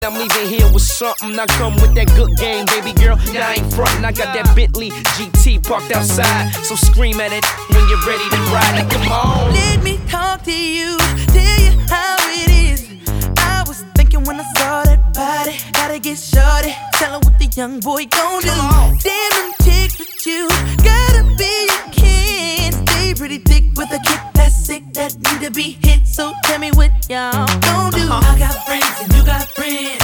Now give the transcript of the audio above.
I'm leaving here with something. I come with that good game, baby girl. I ain't frontin'. I got that Bentley GT parked outside. So scream at it when you're ready to ride. Like, come on. Let me talk to you, tell you how it is. I was thinking when I saw that body, gotta get shorty. Tell her what the young boy gon' do. Damn them chicks with you, gotta be a kid. Stay pretty thick with a kick that's sick that need to be hit. So tell me what y'all gon' do. I got